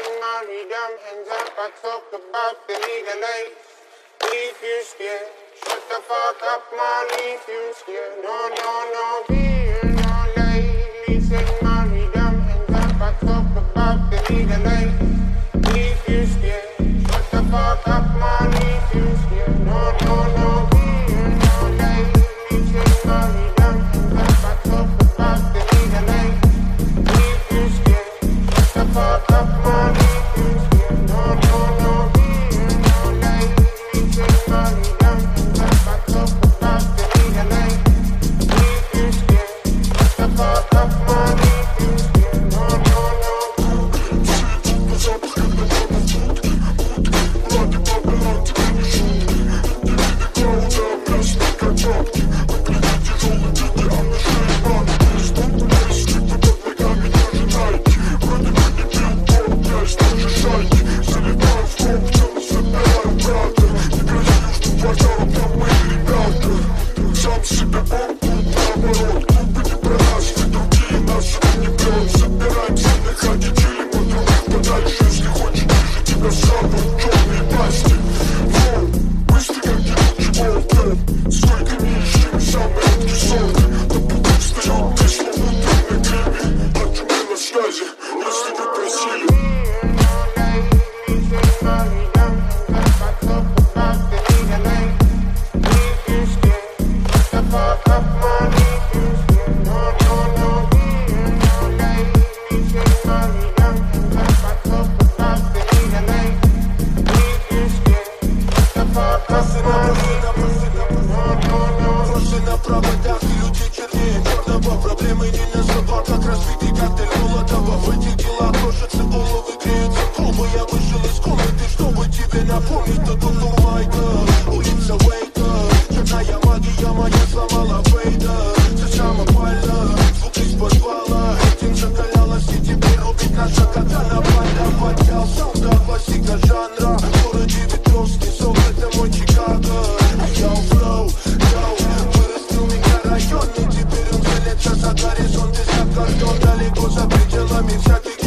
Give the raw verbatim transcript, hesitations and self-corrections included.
Listen, Mary, them hands up. I talk about the legal age. If you scared, shut the fuck up, man. If you scared, no, no, no, fear, no lay. Listen, Mary, them hands up. I talk about the legal age. If you scared, shut the fuck up, man. If you scared, no, no, no, fear, no lay. Listen, Mary, them hands up. I talk about the legal age. If you scared, shut the fuck up, man. If you scared, no, no, no, fear, no lay. Listen, Mary, them hands up. I talk about the legal age. If you scared, shut the fuck up, man. If you scared, no, no, no. Проблемы не на зубах, как разбитый коктейль Молотова. В этих делах крошатся головы, греются клубы. Я вышел из комнаты, чтобы тебе напомнить, кто тут у Майка. Улица Уэйка, черная магия моя сломала Вейда. Зачем опально, звук из подвала. Этим закалялась и теперь рубит наша катана. Банда поднял саунда, классика жанра. В городе Ветровский, сок, это мой Чикаго. Йоу, флоу, йоу, вырастил микрорайон. И теперь он целится за горизонт и за картон. Далеко за пределами всяких